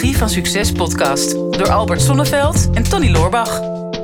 Psychologie van Succes podcast door Albert Sonneveld en Tony Loorbach.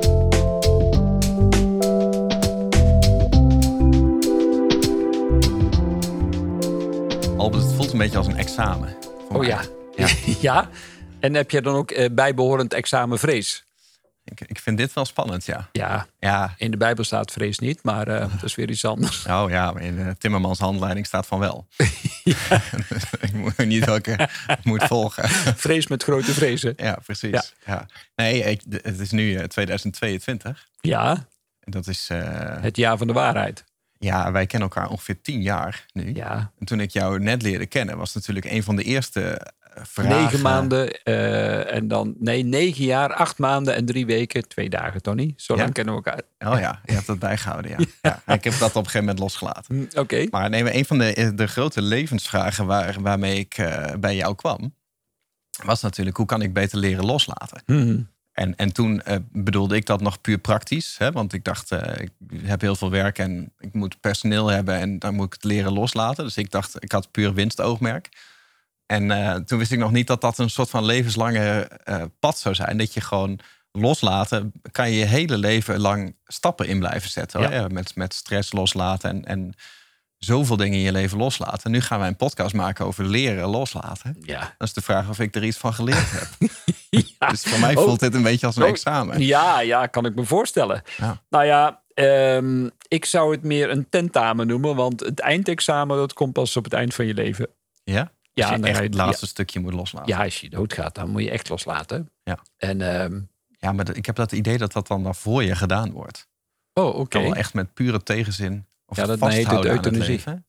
Albert, het voelt een beetje als een examen. Oh ja. Ja. En heb je dan ook bijbehorend examenvrees? Ik vind dit wel spannend, ja. Ja, in de Bijbel staat vrees niet, maar dat is weer iets anders. Oh ja, maar in de Timmermans handleiding staat van wel. Ik moet niet welke moet volgen. Vrees met grote vrezen. Ja, precies. Ja. Nee, het is nu 2022. Ja, Dat is... het jaar van de waarheid. Ja, wij kennen elkaar ongeveer 10 jaar nu. Ja. En toen ik jou net leerde kennen, was natuurlijk een van de eerste vragen... 9 maanden en dan... Nee, 9 jaar, 8 maanden en 3 weken. 2 dagen, Tony. Zo lang kennen we elkaar. Oh ja, je hebt dat bijgehouden, ja. Ik heb dat op een gegeven moment losgelaten. Oké. Maar nee, een van de grote levensvragen waarmee ik bij jou kwam... was natuurlijk, hoe kan ik beter leren loslaten? Mm-hmm. En toen bedoelde ik dat nog puur praktisch. Hè? Want ik dacht, ik heb heel veel werk en ik moet personeel hebben... en dan moet ik het leren loslaten. Dus ik dacht, ik had puur winstoogmerk. En toen wist ik nog niet dat dat een soort van levenslange pad zou zijn. Dat je gewoon loslaten, kan je hele leven lang stappen in blijven zetten. Hoor. Ja. Ja, met stress loslaten en zoveel dingen in je leven loslaten. Nu gaan wij een podcast maken over leren loslaten. Ja. Dan is de vraag of ik er iets van geleerd heb. Ja. Dus voor mij voelt dit een beetje als een examen. Ja, kan ik me voorstellen. Ja. Nou ja, ik zou het meer een tentamen noemen. Want het eindexamen, dat komt pas op het eind van je leven. Ja? Ja, Als je dan echt ga je- het laatste stukje moet loslaten. Ja, als je doodgaat, dan moet je echt loslaten. Ja. En, Ja, maar ik heb dat idee dat dat dan voor je gedaan wordt. oh, oké. Wel echt met pure tegenzin. Of Ja, dat heet het vasthouden aan het euthanasie. leven.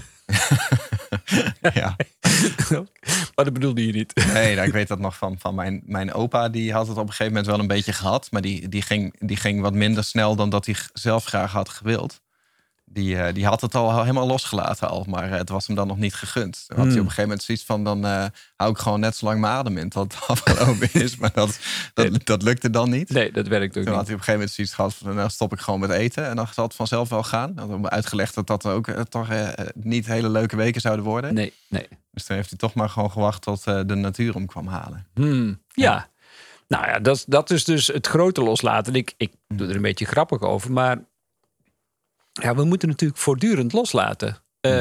Ja. Maar dat bedoelde je niet. Nee, nou, ik weet dat nog van mijn opa. Die had het op een gegeven moment wel een beetje gehad. Maar die ging wat minder snel dan dat hij zelf graag had gewild. Die had het al helemaal losgelaten al. Maar het was hem dan nog niet gegund. Toen had hij op een gegeven moment zoiets van... dan hou ik gewoon net zo lang mijn adem in tot het afgelopen is. Maar dat lukte dan niet. Nee, dat werkt ook Toen had niet. hij op een gegeven moment zoiets gehad van... dan stop ik gewoon met eten. En dan zal het vanzelf wel gaan. Dan had hij uitgelegd dat dat ook toch niet hele leuke weken zouden worden. Nee. Dus toen heeft hij toch maar gewoon gewacht tot de natuur hem kwam halen. Ja. Nou ja, dat is dus het grote loslaten. Ik doe er een beetje grappig over. Maar ja, we moeten natuurlijk voortdurend loslaten.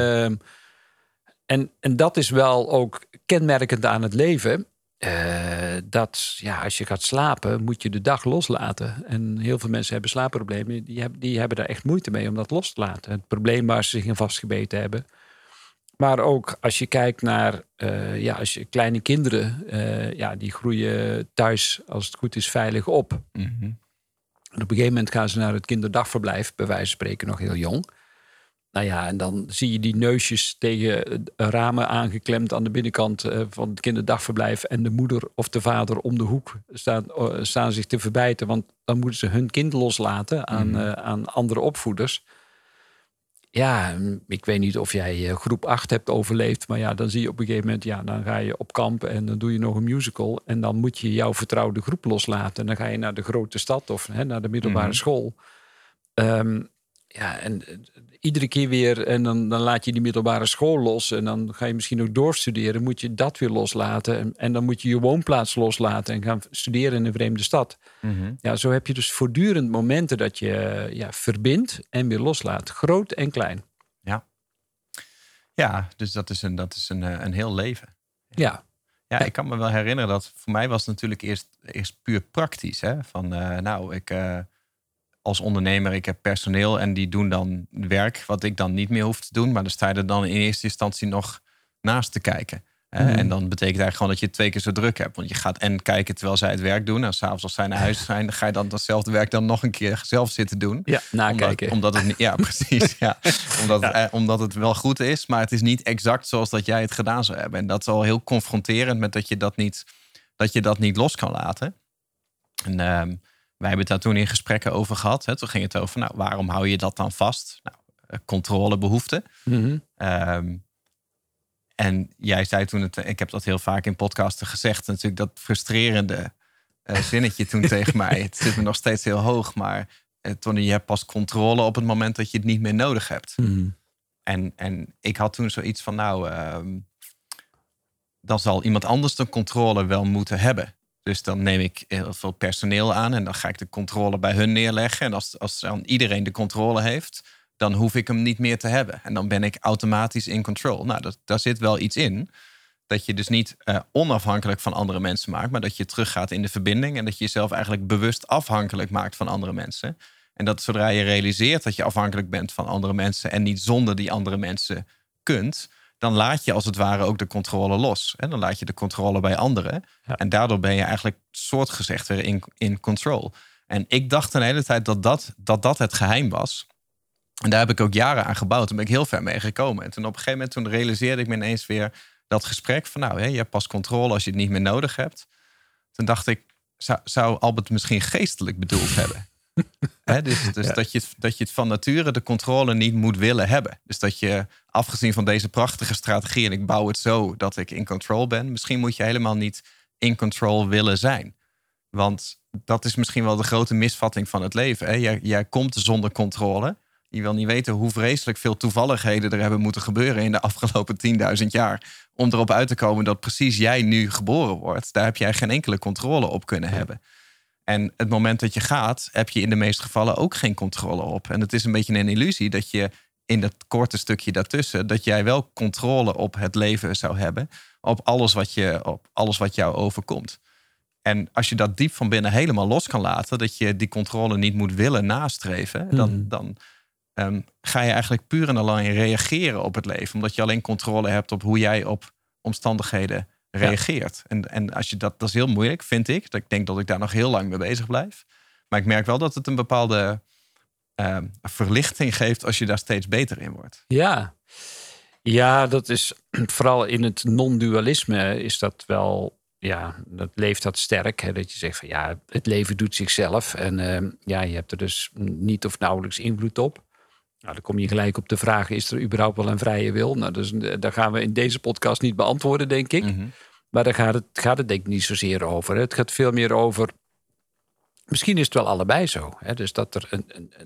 En dat is wel ook kenmerkend aan het leven. Dat ja, als je gaat slapen, moet je de dag loslaten. En heel veel mensen hebben slaapproblemen. Die hebben daar echt moeite mee om dat los te laten. Het probleem waar ze zich in vastgebeten hebben. Maar ook als je kijkt naar als je kleine kinderen... die groeien thuis, als het goed is, veilig op. Mm-hmm. En op een gegeven moment gaan ze naar het kinderdagverblijf, bij wijze van spreken nog heel jong. Nou ja, en dan zie je die neusjes tegen ramen aangeklemd aan de binnenkant van het kinderdagverblijf. En de moeder of de vader om de hoek staan zich te verbijten. Want dan moeten ze hun kind loslaten aan andere opvoeders. Ja, ik weet niet of jij groep 8 hebt overleefd. Maar ja, dan zie je op een gegeven moment... dan ga je op kamp en dan doe je nog een musical. En dan moet je jouw vertrouwde groep loslaten. En dan ga je naar de grote stad of naar de middelbare school. En iedere keer weer... En dan laat je die middelbare school los. En dan ga je misschien ook doorstuderen. Moet je dat weer loslaten. En dan moet je je woonplaats loslaten. En gaan studeren in een vreemde stad. Mm-hmm. Ja, zo heb je dus voortdurend momenten dat je verbindt en weer loslaat. Groot en klein. Ja, dus dat is een heel leven. Ja. Ja, ik kan me wel herinneren dat voor mij was het natuurlijk eerst puur praktisch. Hè? Van ik als ondernemer, ik heb personeel en die doen dan werk wat ik dan niet meer hoef te doen. Maar dan sta je er dan in eerste instantie nog naast te kijken. En dan betekent eigenlijk gewoon dat je 2 keer zo druk hebt. Want je gaat en kijken terwijl zij het werk doen. En s'avonds als zij naar huis zijn, dan ga je dan datzelfde werk dan nog een keer zelf zitten doen. Ja, nakijken. Omdat het niet, ja, precies. Ja. Omdat het wel goed is, maar het is niet exact zoals dat jij het gedaan zou hebben. En dat is al heel confronterend met dat je dat niet los kan laten. En wij hebben het daar toen in gesprekken over gehad. Hè. Toen ging het over, waarom hou je dat dan vast? Controlebehoefte. Mm-hmm. En jij zei toen, ik heb dat heel vaak in podcasten gezegd, natuurlijk dat frustrerende zinnetje toen tegen mij. Het zit me nog steeds heel hoog, maar Tony, je hebt pas controle op het moment dat je het niet meer nodig hebt. Mm-hmm. En ik had toen zoiets van, dan zal iemand anders de controle wel moeten hebben. Dus dan neem ik heel veel personeel aan en dan ga ik de controle bij hun neerleggen. En als dan iedereen de controle heeft, dan hoef ik hem niet meer te hebben. En dan ben ik automatisch in control. Nou, daar zit wel iets in. Dat je dus niet onafhankelijk van andere mensen maakt, maar dat je teruggaat in de verbinding en dat je jezelf eigenlijk bewust afhankelijk maakt van andere mensen. En dat zodra je realiseert dat je afhankelijk bent van andere mensen en niet zonder die andere mensen kunt, dan laat je als het ware ook de controle los. En dan laat je de controle bij anderen. Ja. En daardoor ben je eigenlijk soortgezegd weer in control. En ik dacht een hele tijd dat het geheim was. En daar heb ik ook jaren aan gebouwd. Toen ben ik heel ver mee gekomen. En toen op een gegeven moment realiseerde ik me ineens weer dat gesprek van nou, je hebt pas controle als je het niet meer nodig hebt. Toen dacht ik, zou Albert misschien geestelijk bedoeld hebben? Dus ja. dat je het van nature de controle niet moet willen hebben. Dus dat je, afgezien van deze prachtige strategie en ik bouw het zo dat ik in control ben, misschien moet je helemaal niet in control willen zijn. Want dat is misschien wel de grote misvatting van het leven. Jij komt zonder controle. Je wil niet weten hoe vreselijk veel toevalligheden er hebben moeten gebeuren in de afgelopen 10.000 jaar. Om erop uit te komen dat precies jij nu geboren wordt. Daar heb jij geen enkele controle op kunnen hebben. En het moment dat je gaat, heb je in de meeste gevallen ook geen controle op. En het is een beetje een illusie dat je in dat korte stukje daartussen, dat jij wel controle op het leven zou hebben. Op alles wat jou overkomt. En als je dat diep van binnen helemaal los kan laten, dat je die controle niet moet willen nastreven, dan ga je eigenlijk puur en alleen reageren op het leven. Omdat je alleen controle hebt op hoe jij op omstandigheden reageert. Ja. En als je dat is heel moeilijk, vind ik. Ik denk dat ik daar nog heel lang mee bezig blijf. Maar ik merk wel dat het een bepaalde verlichting geeft als je daar steeds beter in wordt. Ja, dat is vooral in het non-dualisme is dat wel. Ja, dat leeft dat sterk. Hè, dat je zegt van ja, het leven doet zichzelf. En je hebt er dus niet of nauwelijks invloed op. Nou, dan kom je gelijk op de vraag, is er überhaupt wel een vrije wil? Nou, dus, daar gaan we in deze podcast niet beantwoorden, denk ik. Mm-hmm. Maar daar gaat het denk ik niet zozeer over. Het gaat veel meer over, misschien is het wel allebei zo. Hè? Dus dat er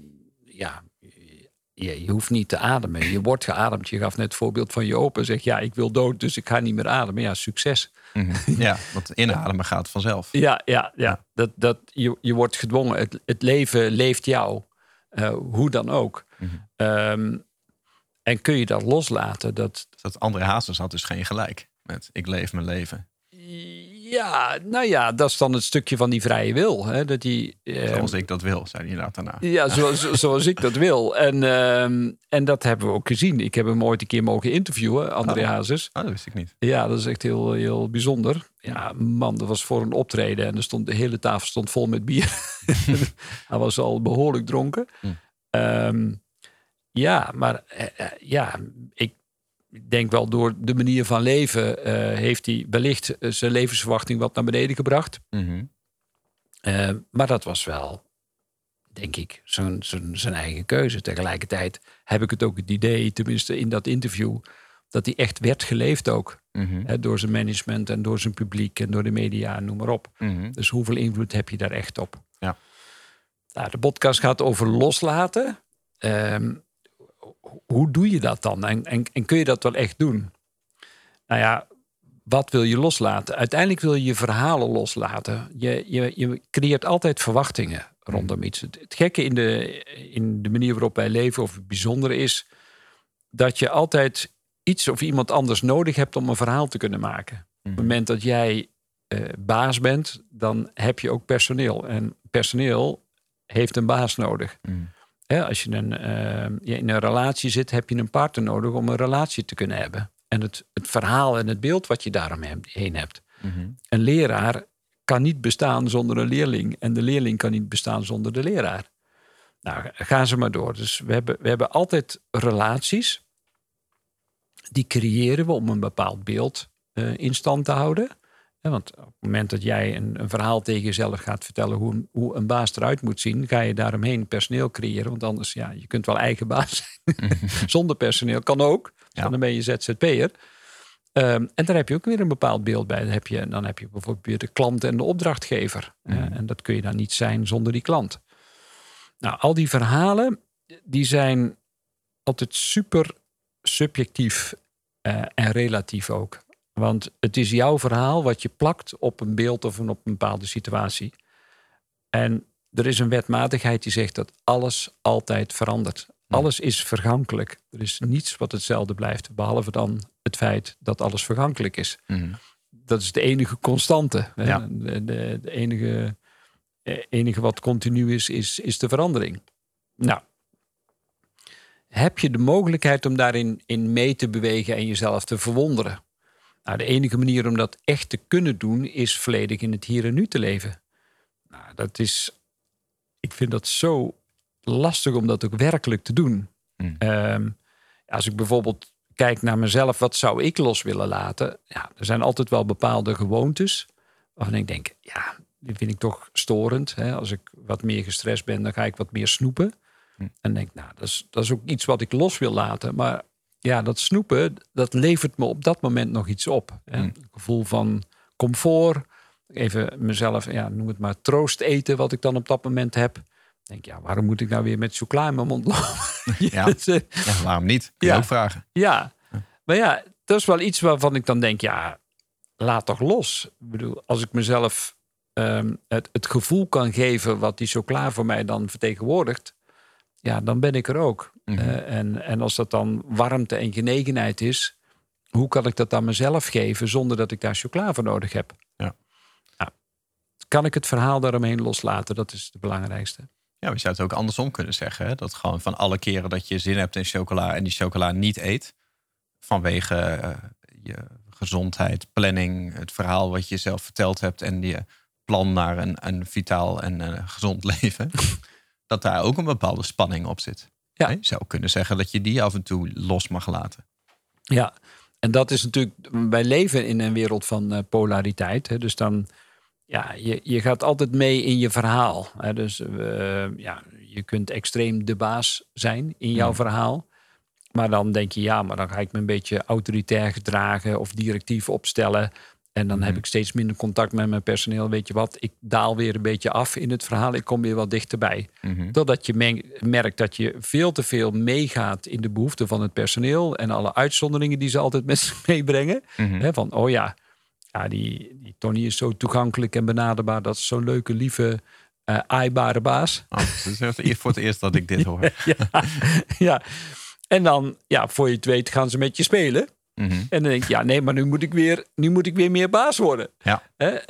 je hoeft niet te ademen. Je wordt geademd. Je gaf net het voorbeeld van je opa. Zeg, ja, ik wil dood, dus ik ga niet meer ademen. Ja, succes. Mm-hmm. Ja, want inademen gaat vanzelf. Ja. Je wordt gedwongen. Het leven leeft jou. Hoe dan ook. Mm-hmm. En kun je dat loslaten? Dat André Hazes had dus geen gelijk met ik leef mijn leven. Ja, nou ja, dat is dan het stukje van die vrije wil. Hè? Dat zoals ik dat wil, zei hij inderdaad daarna. Ja, zoals ik dat wil. En dat hebben we ook gezien. Ik heb hem ooit een keer mogen interviewen, André Hazes. Dat wist ik niet. Ja, dat is echt heel, heel bijzonder. Ja, man, dat was voor een optreden. En de hele tafel stond vol met bier. Hij was al behoorlijk dronken. Ik denk wel door de manier van leven heeft hij wellicht zijn levensverwachting wat naar beneden gebracht. Mm-hmm. Maar dat was wel, denk ik, zijn eigen keuze. Tegelijkertijd heb ik het ook het idee, tenminste in dat interview, dat hij echt werd geleefd ook. Mm-hmm. Door zijn management en door zijn publiek en door de media, noem maar op. Mm-hmm. Dus hoeveel invloed heb je daar echt op? Ja. Nou, de podcast gaat over loslaten. Hoe doe je dat dan? En kun je dat wel echt doen? Nou ja, wat wil je loslaten? Uiteindelijk wil je je verhalen loslaten. Je creëert altijd verwachtingen rondom iets. Het gekke in de manier waarop wij leven, of het bijzondere is, dat je altijd iets of iemand anders nodig hebt om een verhaal te kunnen maken. Op het moment dat jij baas bent, dan heb je ook personeel. En personeel heeft een baas nodig. Als je in een relatie zit, heb je een partner nodig om een relatie te kunnen hebben. En het verhaal en het beeld wat je daaromheen hebt. Mm-hmm. Een leraar kan niet bestaan zonder een leerling. En de leerling kan niet bestaan zonder de leraar. Nou, gaan ze maar door. Dus we hebben altijd relaties. Die creëren we om een bepaald beeld in stand te houden. Want op het moment dat jij een verhaal tegen jezelf gaat vertellen hoe een baas eruit moet zien, ga je daaromheen personeel creëren. Want anders, je kunt wel eigen baas zijn. Zonder personeel kan ook. Ja. Dan ben je ZZP'er. En daar heb je ook weer een bepaald beeld bij. Dan heb je bijvoorbeeld weer de klant en de opdrachtgever. En dat kun je dan niet zijn zonder die klant. Nou, al die verhalen, die zijn altijd super subjectief en relatief ook. Want het is jouw verhaal wat je plakt op een beeld of op een bepaalde situatie. En er is een wetmatigheid die zegt dat alles altijd verandert. Alles is vergankelijk. Er is niets wat hetzelfde blijft. Behalve dan het feit dat alles vergankelijk is. Dat is de enige constante. Ja. De enige wat continu is de verandering. Nou, heb je de mogelijkheid om daarin mee te bewegen en jezelf te verwonderen? Nou, de enige manier om dat echt te kunnen doen is volledig in het hier en nu te leven. Nou, ik vind dat zo lastig om dat ook werkelijk te doen. Als ik bijvoorbeeld kijk naar mezelf, wat zou ik los willen laten? Ja, er zijn altijd wel bepaalde gewoontes waarvan ik denk, ja, die vind ik toch storend. Hè? Als ik wat meer gestrest ben, dan ga ik wat meer snoepen. En denk, nou, dat is ook iets wat ik los wil laten. Maar ja, dat snoepen, dat levert me op dat moment nog iets op. Een gevoel van comfort. Even mezelf, noem het maar troost eten, wat ik dan op dat moment heb. Denk, ja, waarom moet ik nou weer met chocola in mijn mond lopen? Ja, waarom niet? Kun je ook vragen. Ja, maar ja, dat is wel iets waarvan ik dan denk, ja, laat toch los. Ik bedoel, als ik mezelf het gevoel kan geven wat die chocola voor mij dan vertegenwoordigt, ja, dan ben ik er ook. En als dat dan warmte en genegenheid is, hoe kan ik dat aan mezelf geven zonder dat ik daar chocola voor nodig heb? Ja. Nou, kan ik het verhaal daaromheen loslaten? Dat is het belangrijkste. Ja, we zouden het ook andersom kunnen zeggen. Hè? Dat gewoon van alle keren dat je zin hebt in chocola en die chocola niet eet, vanwege je gezondheid, planning, het verhaal wat je jezelf verteld hebt en je plan naar een vitaal en gezond leven, dat daar ook een bepaalde spanning op zit. Ja. Je zou kunnen zeggen dat je die af en toe los mag laten. Ja, en dat is natuurlijk, wij leven in een wereld van polariteit. Hè? Dus dan, ja, je gaat altijd mee in je verhaal. Hè? Dus je kunt extreem de baas zijn in jouw verhaal. Maar dan denk je, ja, maar dan ga ik me een beetje autoritair gedragen of directief opstellen. En dan heb ik steeds minder contact met mijn personeel. Weet je wat, ik daal weer een beetje af in het verhaal. Ik kom weer wat dichterbij. Totdat je merkt dat je veel te veel meegaat in de behoeften van het personeel. En alle uitzonderingen die ze altijd met zich meebrengen. Van, oh ja, die Tony is zo toegankelijk en benaderbaar. Dat is zo'n leuke, lieve, aaibare baas. Het is voor het eerst dat ik dit hoor. Ja. En dan, voor je het weet, gaan ze met je spelen. En dan denk je, nee, maar nu moet ik weer meer baas worden. Ja.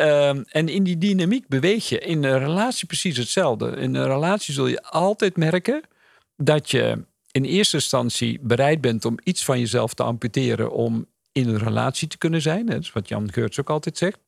En in die dynamiek beweeg je. In een relatie precies hetzelfde. In een relatie zul je altijd merken dat je in eerste instantie bereid bent om iets van jezelf te amputeren om in een relatie te kunnen zijn. Dat is wat Jan Geurts ook altijd zegt.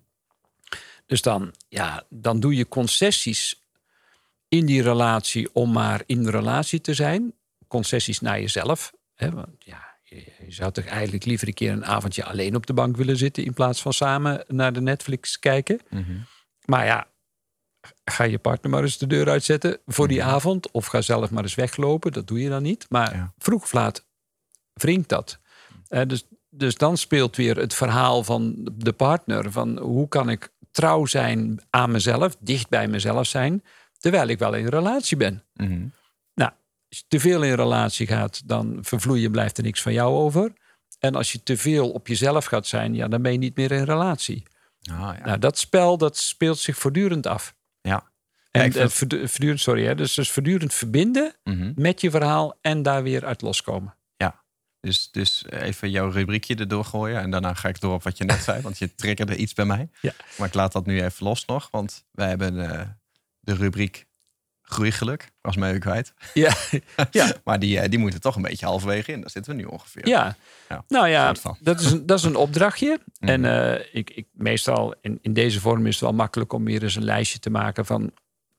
Dus dan doe je concessies in die relatie om maar in de relatie te zijn. Concessies naar jezelf. Want je zou toch eigenlijk liever een keer een avondje alleen op de bank willen zitten in plaats van samen naar de Netflix kijken. Maar ja, ga je partner maar eens de deur uitzetten voor die avond. Of ga zelf maar eens weglopen. Dat doe je dan niet. Maar vroeg of laat wringt dat. Dus dan speelt weer het verhaal van de partner. Van hoe kan ik trouw zijn aan mezelf, dicht bij mezelf zijn, terwijl ik wel in een relatie ben. Nou, als je te veel in een relatie gaat, dan vervloeien, blijft er niks van jou over. En als je te veel op jezelf gaat zijn, dan ben je niet meer in een relatie. Nou, dat spel, dat speelt zich voortdurend af. En voortdurend, dus voortdurend verbinden met je verhaal en daar weer uit loskomen. Ja, dus even jouw rubriekje erdoor gooien en daarna ga ik door op wat je net zei, want je triggerde iets bij mij. Ja. Maar ik laat dat nu even los nog, want wij hebben de rubriek groeigeluk, was mij ook kwijt. Ja. Maar die moeten toch een beetje halverwege in. Daar zitten we nu ongeveer. Ja. Nou ja, dat is een opdrachtje. En ik meestal in deze vorm is het wel makkelijk om weer eens een lijstje te maken van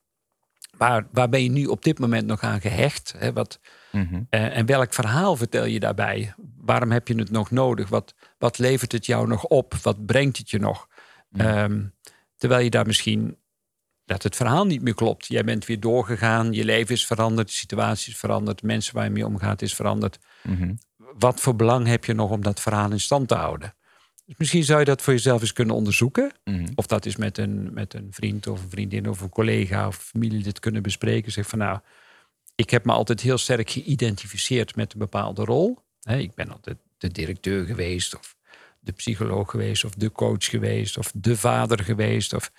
waar ben je nu op dit moment nog aan gehecht? Hè? En welk verhaal vertel je daarbij? Waarom heb je het nog nodig? Wat levert het jou nog op? Wat brengt het je nog? Terwijl je daar misschien dat het verhaal niet meer klopt. Jij bent weer doorgegaan, je leven is veranderd, de situatie is veranderd, de mensen waar je mee omgaat is veranderd. Wat voor belang heb je nog om dat verhaal in stand te houden? Dus misschien zou je dat voor jezelf eens kunnen onderzoeken. Of dat is met een vriend of een vriendin of een collega of familie dit kunnen bespreken. Zeg van ik heb me altijd heel sterk geïdentificeerd met een bepaalde rol. Ik ben altijd de directeur geweest of de psycholoog geweest, of de coach geweest, of de vader geweest, of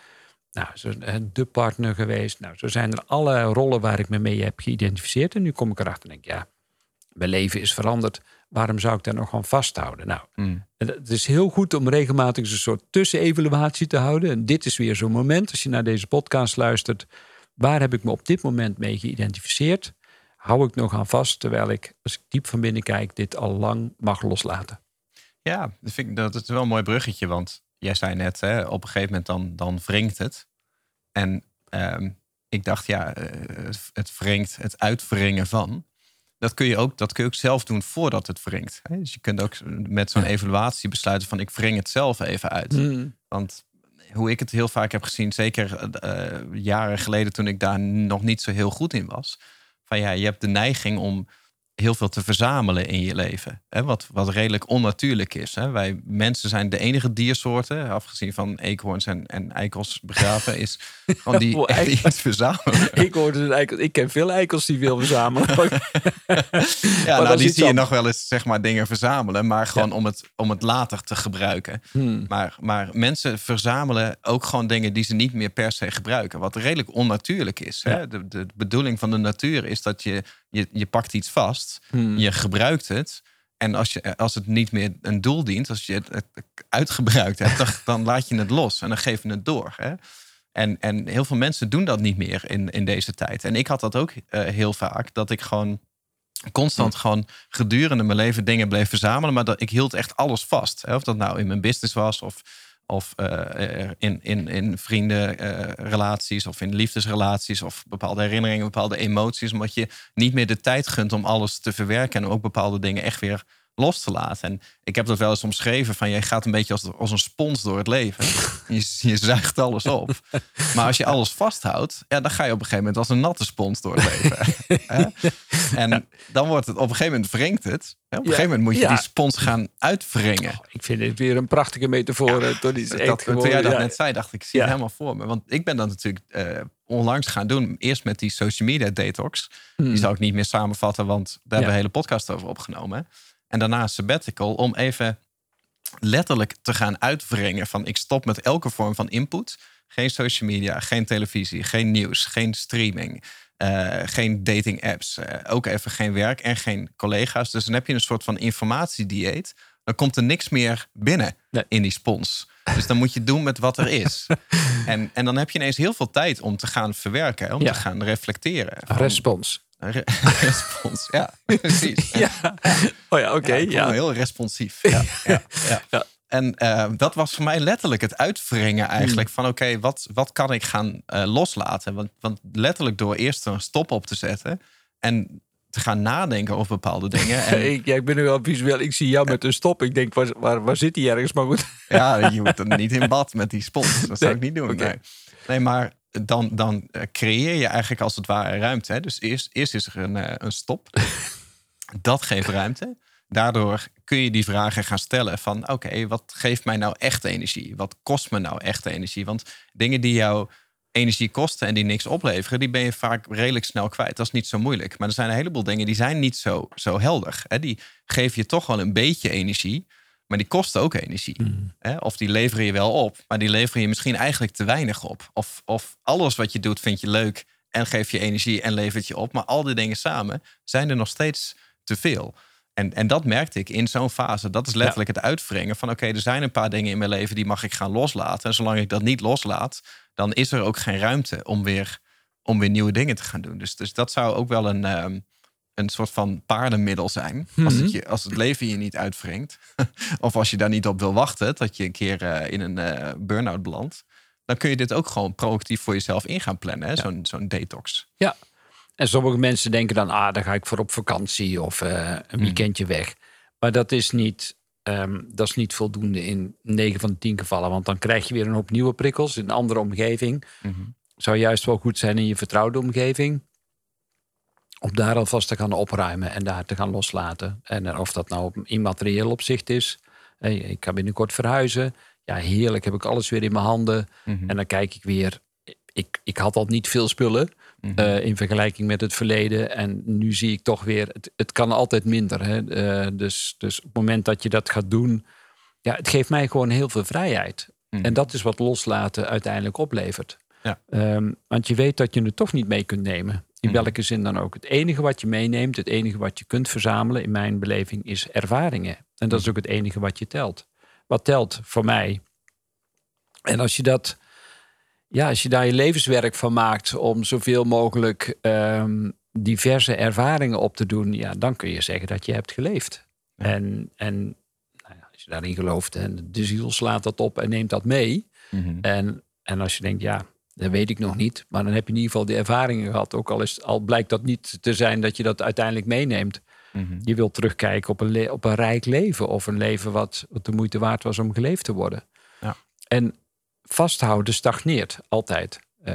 de partner geweest. Nou, zo zijn er alle rollen waar ik me mee heb geïdentificeerd. En nu kom ik erachter en denk, mijn leven is veranderd. Waarom zou ik daar nog aan vasthouden? Nou, het is heel goed om regelmatig een soort tussenevaluatie te houden. En dit is weer zo'n moment, als je naar deze podcast luistert. Waar heb ik me op dit moment mee geïdentificeerd? Hou ik nog aan vast, terwijl ik, als ik diep van binnen kijk, dit al lang mag loslaten. Ja, dat is wel een mooi bruggetje. Want jij zei net, op een gegeven moment dan wringt het. En ik dacht, het wringt, het uitwringen van. Dat kun je ook zelf doen voordat het wringt. Hè? Dus je kunt ook met zo'n evaluatie besluiten van, ik wring het zelf even uit. Want hoe ik het heel vaak heb gezien, zeker jaren geleden toen ik daar nog niet zo heel goed in was. Van je hebt de neiging om heel veel te verzamelen in je leven. Hè? Wat redelijk onnatuurlijk is. Hè? Wij mensen zijn de enige diersoorten, afgezien van eekhoorns en eikels begraven, is van die iets verzamelen. Ik ken veel eikels die veel verzamelen. Die zie je nog wel eens, zeg maar, dingen verzamelen, maar gewoon om het later te gebruiken. Maar mensen verzamelen ook gewoon dingen die ze niet meer per se gebruiken, wat redelijk onnatuurlijk is. Hè? De bedoeling van de natuur is dat je pakt iets vast. Je gebruikt het. En als het niet meer een doel dient, als je het uitgebruikt hebt, dan laat je het los en dan geef je het door. Hè? En heel veel mensen doen dat niet meer in deze tijd. En ik had dat ook heel vaak, dat ik gewoon constant gewoon gedurende mijn leven dingen bleef verzamelen, maar dat ik hield echt alles vast. Hè? Of dat nou in mijn business was of in vriendenrelaties of in liefdesrelaties of bepaalde herinneringen, bepaalde emoties. Omdat je niet meer de tijd gunt om alles te verwerken en ook bepaalde dingen echt weer los te laten. En ik heb dat wel eens omschreven van, je gaat een beetje als een spons door het leven. Je zuigt alles op. Maar als je alles vasthoudt, dan ga je op een gegeven moment als een natte spons door het leven. En dan wordt het, op een gegeven moment wringt het. Op een gegeven moment moet je die spons gaan uitwringen. Ik vind het weer een prachtige metafoor. Toen jij dat net zei, dacht ik, zie het helemaal voor me. Want ik ben dat natuurlijk onlangs gaan doen. Eerst met die social media detox. Die zou ik niet meer samenvatten, want daar hebben we een hele podcast over opgenomen. En daarna een sabbatical om even letterlijk te gaan uitwringen van, ik stop met elke vorm van input. Geen social media, geen televisie, geen nieuws, geen streaming, geen dating apps. Ook even geen werk en geen collega's. Dus dan heb je een soort van informatiedieet. Dan komt er niks meer binnen in die spons. Dus dan moet je doen met wat er is. En dan heb je ineens heel veel tijd om te gaan verwerken. Om te gaan reflecteren. Respons. Respons, ja, precies. Oké. Heel responsief. Ja. En dat was voor mij letterlijk het uitwringen eigenlijk. Van oké, wat kan ik gaan loslaten? Want letterlijk door eerst een stop op te zetten en te gaan nadenken over bepaalde dingen. En ik ben nu wel visueel. Ik zie jou met een stop. Ik denk, waar zit die ergens? Maar goed. Ja, je moet er niet in bad met die spons. Dat zou ik niet doen. Okay. Nee, maar dan creëer je eigenlijk als het ware ruimte. Hè? Dus eerst is er een stop. Dat geeft ruimte. Daardoor kun je die vragen gaan stellen van, oké, wat geeft mij nou echt energie? Wat kost me nou echt energie? Want dingen die jou energie kosten en die niks opleveren, die ben je vaak redelijk snel kwijt. Dat is niet zo moeilijk. Maar er zijn een heleboel dingen die zijn niet zo helder. Hè? Die geven je toch wel een beetje energie, maar die kosten ook energie. Of die leveren je wel op, maar die leveren je misschien eigenlijk te weinig op. Of alles wat je doet vind je leuk en geeft je energie en levert je op. Maar al die dingen samen zijn er nog steeds te veel. En dat merkte ik in zo'n fase. Dat is letterlijk het uitwringen van, oké, er zijn een paar dingen in mijn leven die mag ik gaan loslaten. En zolang ik dat niet loslaat, dan is er ook geen ruimte om weer nieuwe dingen te gaan doen. Dus dat zou ook wel een soort van paardenmiddel zijn. Als het leven je niet uitwringt. Of als je daar niet op wil wachten, dat je een keer in een burn-out belandt. Dan kun je dit ook gewoon proactief voor jezelf in gaan plannen. Hè? Zo'n detox. Ja. En sommige mensen denken dan, dan ga ik voor op vakantie of een weekendje weg. Maar dat is niet voldoende in 9 van de 10 gevallen. Want dan krijg je weer een hoop nieuwe prikkels in een andere omgeving. Zou juist wel goed zijn in je vertrouwde omgeving. Om daar alvast te gaan opruimen en daar te gaan loslaten. En of dat nou op immaterieel opzicht is. Ik ga binnenkort verhuizen. Ja, heerlijk, heb ik alles weer in mijn handen. En dan kijk ik weer. Ik had al niet veel spullen. In vergelijking met het verleden. En nu zie ik toch weer, het kan altijd minder. Hè? Dus op het moment dat je dat gaat doen, het geeft mij gewoon heel veel vrijheid. En dat is wat loslaten uiteindelijk oplevert. Ja. Want je weet dat je het toch niet mee kunt nemen. In welke zin dan ook. Het enige wat je meeneemt, het enige wat je kunt verzamelen... in mijn beleving is ervaringen. En dat is ook het enige wat je telt. Wat telt voor mij. En als je daar je levenswerk van maakt... om zoveel mogelijk diverse ervaringen op te doen... ja, dan kun je zeggen dat je hebt geleefd. Ja. En als je daarin gelooft... en de ziel slaat dat op en neemt dat mee... En als je denkt, dat weet ik nog niet. Maar dan heb je in ieder geval de ervaringen gehad. Ook al blijkt dat niet te zijn dat je dat uiteindelijk meeneemt. Je wilt terugkijken op een rijk leven. Of een leven wat de moeite waard was om geleefd te worden. Ja. En vasthouden stagneert altijd.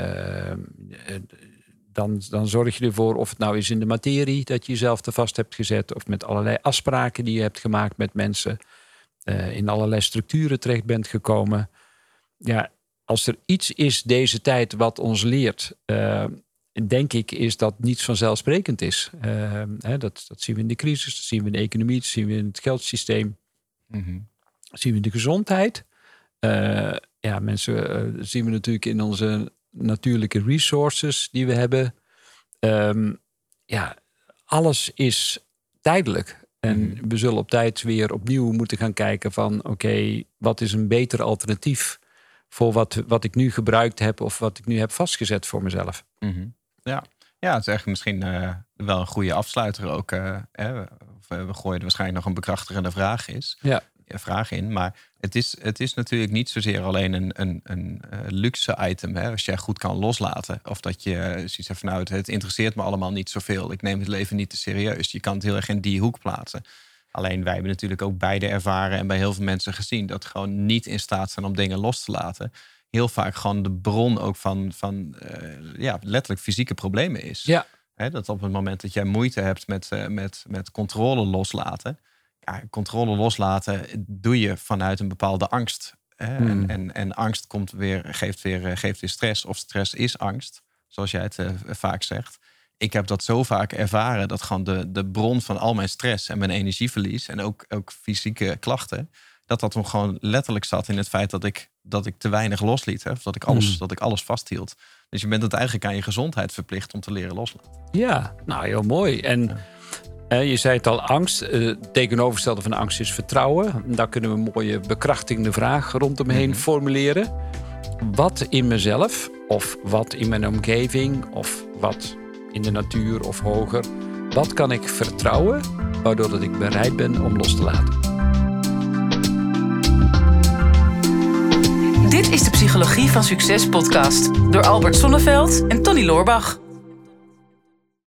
Dan zorg je ervoor, of het nou is in de materie... dat je jezelf te vast hebt gezet... of met allerlei afspraken die je hebt gemaakt met mensen... in allerlei structuren terecht bent gekomen... Ja, als er iets is deze tijd wat ons leert... denk ik, is dat niets vanzelfsprekend is. Dat zien we in de crisis, dat zien we in de economie... dat zien we in het geldsysteem. Dat zien we in de gezondheid. Mensen zien we natuurlijk in onze natuurlijke resources die we hebben. Alles is tijdelijk. En we zullen op tijd weer opnieuw moeten gaan kijken van... oké, wat is een beter alternatief... voor wat ik nu gebruikt heb... of wat ik nu heb vastgezet voor mezelf. Ja, het is echt misschien wel een goede afsluiter ook. We gooien er waarschijnlijk nog een bekrachtigende vraag in. Maar het is natuurlijk niet zozeer alleen een luxe item. Hè, als jij goed kan loslaten. Of dat je zoiets hebt van... nou, het interesseert me allemaal niet zoveel. Ik neem het leven niet te serieus. Je kan het heel erg in die hoek plaatsen. Alleen wij hebben natuurlijk ook beide ervaren... en bij heel veel mensen gezien... dat gewoon niet in staat zijn om dingen los te laten... heel vaak gewoon de bron ook van letterlijk fysieke problemen is. Ja. Dat op het moment dat jij moeite hebt met controle loslaten... Ja, controle loslaten doe je vanuit een bepaalde angst. En angst geeft weer stress. Of stress is angst, zoals jij het vaak zegt. Ik heb dat zo vaak ervaren... dat gewoon de bron van al mijn stress en mijn energieverlies... en ook fysieke klachten... dat hem gewoon letterlijk zat in het feit dat ik te weinig losliet. Hè? Of dat ik alles vasthield. Dus je bent het eigenlijk aan je gezondheid verplicht om te leren loslaten. Ja, nou heel mooi. En je zei het al, angst. Het tegenovergestelde van angst is vertrouwen. Daar kunnen we een mooie bekrachtigende vraag rondomheen formuleren. Wat in mezelf, of wat in mijn omgeving... of wat in de natuur of hoger... wat kan ik vertrouwen... waardoor dat ik bereid ben om los te laten? Dit is de Psychologie van Succes podcast door Albert Sonneveld en Tony Loorbach.